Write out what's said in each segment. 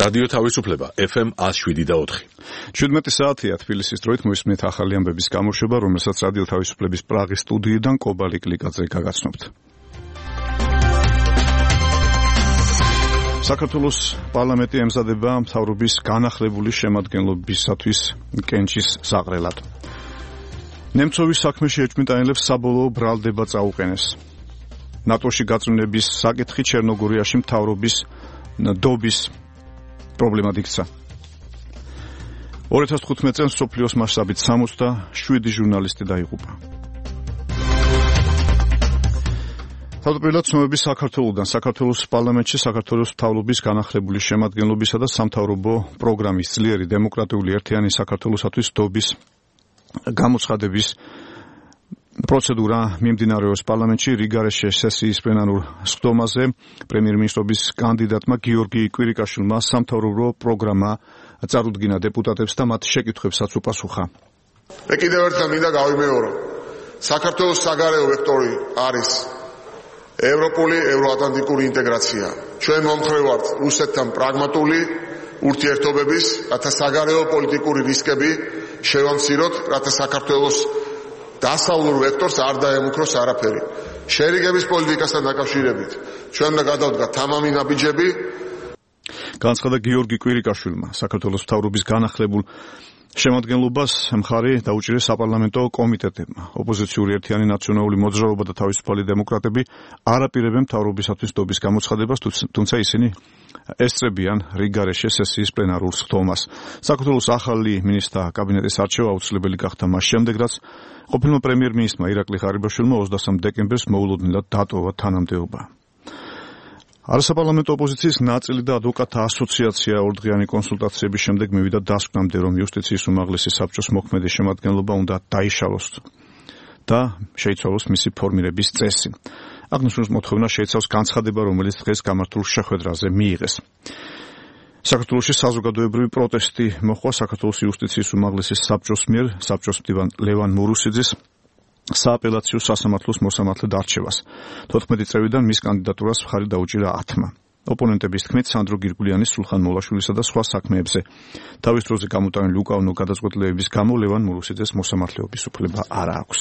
რადიო თავისუფლება FM 107.4. 17 საათია თბილისის დროით მოისმენთ ახალი ამბების გამოშვება, რომელსაც რადიო თავისუფლების პრაღის სტუდიიდან კობალი კლიკაძე გაგაცნობთ. საქართველოს პარლამენტი ემზადება მთავრობის განახლებული შემადგენლობისათვის კენჭის საყრელად. ნემცოვის საქმეში ეჭვმიტანილებს საბოლოო ბრალდება წაუყენეს. ნატოში გაწმენდების საკითხი ჩერნოგორიაში მთავრობის დობის პრობლემად იქცა. 2015 წელს სოფლიოს მასშტაბით 67 ჟურნალისტი დაიღუპა. თავდაპირველად ცნობები საქართველოსთან საქართველოს პარლამენტში საქართველოს მთავრობის განახლებული შემადგენლობისა და სამთავრობო პროგრამის ძლიერი დემოკრატიული ერთიანი საქართველოსათვის დობის გამოცხადების პროცედურა მიმდინარეობს პარლამენტში რიგარეშე სესიის პლენარულ სხდომაზე პრემიერ-მინისტრობის კანდიდატმა გიორგი კვირიკაშვილმა სამთავრობო პროგრამა წარუდგინა დეპუტატებს და მათ შეკითხვებსაც უპასუხა. მე კიდევ ერთხელ მინდა გავიმეორო, საქართველოს საგარეო ვექტორი არის ევროპული, ევროატლანტიკური ინტეგრაცია. ჩვენ მომხრე ვართ რუსეთთან პრაგმატული ურთიერთობების, რათა საგარეო პოლიტიკური რისკები შევამციროთ, რათა საქართველოს დასავლურ ვექტორს არ დაემუქროს არაფერი. შერიგების პოლიტიკასთან დაკავშირებით ჩვენ უნდა გადავდგათ თამამი ნაბიჯები. განაცხადა გიორგი კვირიკაშვილმა. საქართველოს მთავრობის განახლებულ შემადგენლობას მხარი დაუჭირეს საპარლამენტო კომიტეტებმა. ოპოზიციური ერთიანი ნაციონალური მოძრაობა და თავისუფალი დემოკრატები არ აპირებენ მთავრობისათვის დობის გამოცხადებას, თუმცა ისინი ესწრებიან რიგარეშე სესიის პლენარულ სხდომას. საქართველოს ახალი მინისტრთა კაბინეტის არჩევა აუცილებელი გახდა მას შემდეგ, რაც ყოფილმა პრემიერ-მინისტრმა ირაკლი ღარიბაშვილმა 23 დეკემბერს მოულოდნელად დატოვა თანამდებობა. არასაპარლამენტო ოპოზიციის ნაწილი და ადვოკატთა ასოციაცია ორდღიანი კონსულტაციების შემდეგ მივიდა დასკვნამდე, რომ იუსტიციის უმაღლესი საბჭოს მოქმედი შემადგენლობა უნდა დაიშალოს და შეიცვალოს მისი ფორმირების წესი. აღნიშნულ მოთხოვნა შეიცავს განცხადება, რომელიც დღეს გამართულ შეხვედრაზე მიიღეს. საქართველოში საზოგადოებრივი პროტესტი მოხდა საქართველოს იუსტიციის უმაღლესი საბჭოს მიერ საბჭოს მდივან ლევან მურუსიძის სააპელაციო სასამართლოს მოსამართლედ არჩევას. 14 წევრიდან მის კანდიდატურას მხარი დაუჭირა 10-მა. ოპონენტების თქმით, სანდრო გირგულიანის, სულხან მოლაშვილისა და სხვა საქმეებზე თავის დროზე გამოტანილი უკანონო გადაწყვეტილებების გამო ლევან მურუსიძეს მოსამართლეობის უფლება არ აქვს.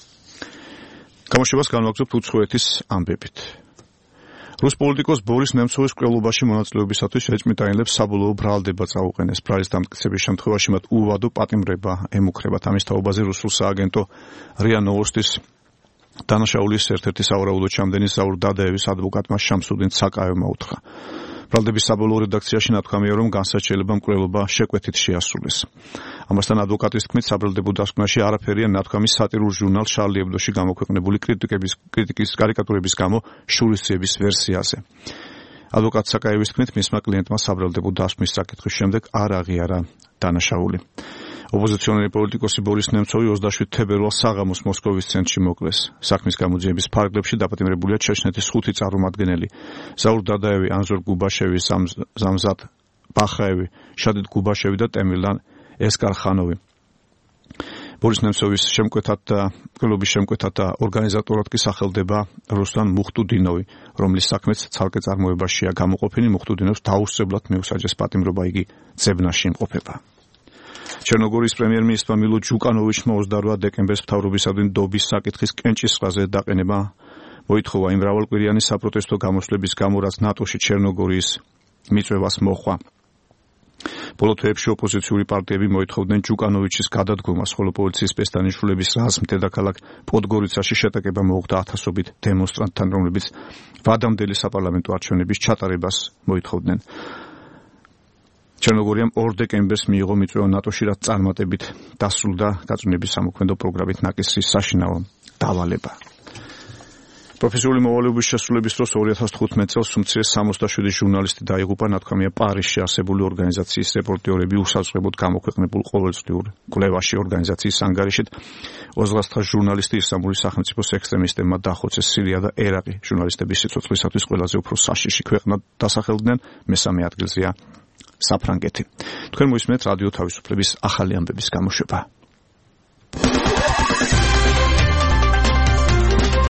გამოშვებას განვაგრძობთ უცხოეთის ამბებით. რუს პოლიტიკოს ბორის ნემცოვის მკვლელობაში მონაწილეობისათვის ეჭვმიტანილებს საბოლოო ბრალდება წაუყენეს. ბრალის დამტკიცების შემთხვევაში მათ უვადო პატიმრება ემუქრებათ. ამის თაობაზე რუსულ სააგენტო რია ნოვოსტის დანაშაულის ერთ-ერთი სავარაუდო ჩამდენი ზაურ დადაევის ადვოკატმა შამსუდინ საკაევმა უთხრა. ბრალდების საბოლოო რედაქციაში ნათქვამია, რომ განსაჩივრება მკვლელობა შეკვეთით შეასრულეს. ამასთან ადვოკატის თქმით, საბრალდებო დასკვნაში არაფერია ნათქვამის სატირულ ჟურნალ შარლი ებდოში გამოქვეყნებული კრიტიკის კარიკატურების გამო შურისძიების ვერსიაზე. ადვოკატ საკაევის თქმით, მისმა კლიენტმა საბრალდებო დასკვნის საკითხის შემდეგ არ აღიარა დანაშაული. ოპოზიციონერი პოლიტიკოსი ბორის ნემცოვი 27 თებერვალს საღამოს მოსკოვის ცენტრში მოკლეს. საქმის გამოძიების ფარგლებში დაპატიმრებულია ჩეჩნეთის 5 წარმომადგენელი: ზაურ დადაევი, ანზორ გუბაშევი, ზამზად ბახაევი, შადიდ გუბაშევი და ტემირლან ესკარხანოვი. ბორის ნემცოვის შემკვეთად და მკვლელობის შემკვეთად და ორგანიზატორად კი სახელდება რუსლან მუხტუდინოვი, რომლის საქმეც ცალკე წარმოებაშია გამოყოფილი. მუხტუდინოვს დაუსწრებლად მიუსაჯეს პატიმრობა, იგი ძებნაში იმყოფება. ჩერნოგორიის პრემიერ-მინისტრმა მილო ჯუკანოვიჩმა 28 დეკემბერს მთავრობისადმი დობის საკითხის კენჭისყრაზე დაყენება მოითხოვა იმ მრავალკვირიანი საპროტესტო გამოსვლების გამო, რაც ნატოში ჩერნოგორიის მიწვევას მოჰყვა. ბოლო თვეებში ოპოზიციური პარტიები მოითხოვდნენ ჯუკანოვიჩის გადადგომას, ხოლო პოლიციის პესტანიშვილების რაზმ დედაქალაქ პოდგორიცაში შეტაკება მოუხდა ათასობით დემონსტრანტთან, რომლებიც ვადამდელი საპარლამენტო არჩევნების ჩატარებას მოითხოვდნენ. ჩერნოგორიამ 2 დეკემბერს მიიღო მიწვევა ნატოში, რაც წარმატებით დასრულდა გაწმენდების სამოქმედო პროგრამით ნაკისრის საშინაო დავალება. პროფესიული მოვალეობის შესრულების დროს 2015 წელს უმცირე 67 ჟურნალისტი დაიღუპა. ნათქვამია პარიზში არსებული ორგანიზაციის რეპორტიორები უსაზღვრებოდ გამოქვეყნებულ ყოველწლიურ კვლევაში ორგანიზაციის ანგარიშით 29 ჟურნალისტი ისლამური სახელმწიფოს ექსტრემისტებმა დახოცეს. სირია და ერაყი ჟურნალისტების სიცოცხლისათვის ყველაზე უფრო საშიში ქვეყნად დასახელდნენ, მესამე ადგილზეა საფრანგეთი. თქვენ მოისმენთ რადიო თავისუფლების ახალი ამბების გამოშვება.